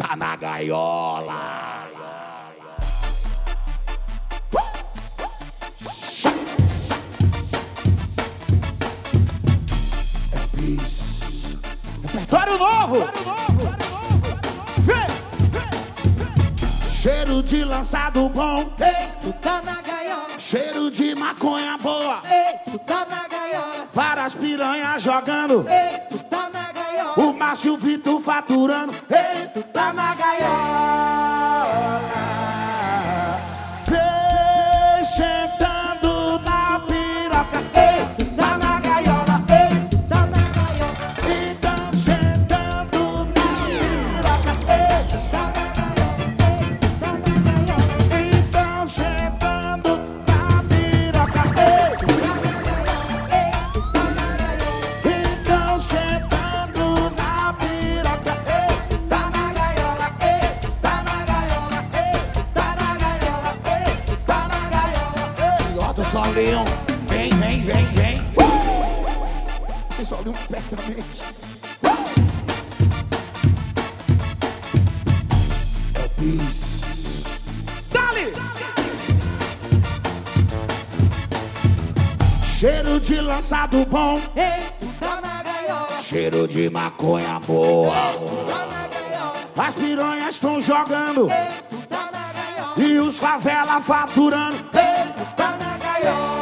tá na gaiola. É bis. Repertório novo. Vem. Cheiro de lançado bom. Ei, tu tá na gaiola. Cheiro de maconha boa. Ei, tu tá na gaiola. Várias piranhas jogando. Ei, tu tá na gaiola. O Márcio e o Vitor faturando. Ei, tu tá na gaiola. Vem sentando na piroca. Ei, tu tá na gaiola. Ei, tu tá na gaiola. Então sentando na piroca. Ei, tu tá na gaiola. Ei, tu tá na gaiola. Então sentando na piroca. Ei. Ei, tu tá na gaiola. Então sentando na piroca. Ei. Tá na gaiola. Ei, tá na gaiola. Ei, tá na gaiola. Ei, tá na gaiola. Bota o solinho. Vem, vem, vem, vem. Você só olhou perfeitamente. É o bis. Dale! Cheiro de lançado bom. Ei, tu tá na gaiola. Cheiro de maconha boa. Tá na gaiola. As piranhas estão jogando. Ei, tu tá na gaiola. E os favela faturando. Ei, tu tá na gaiola.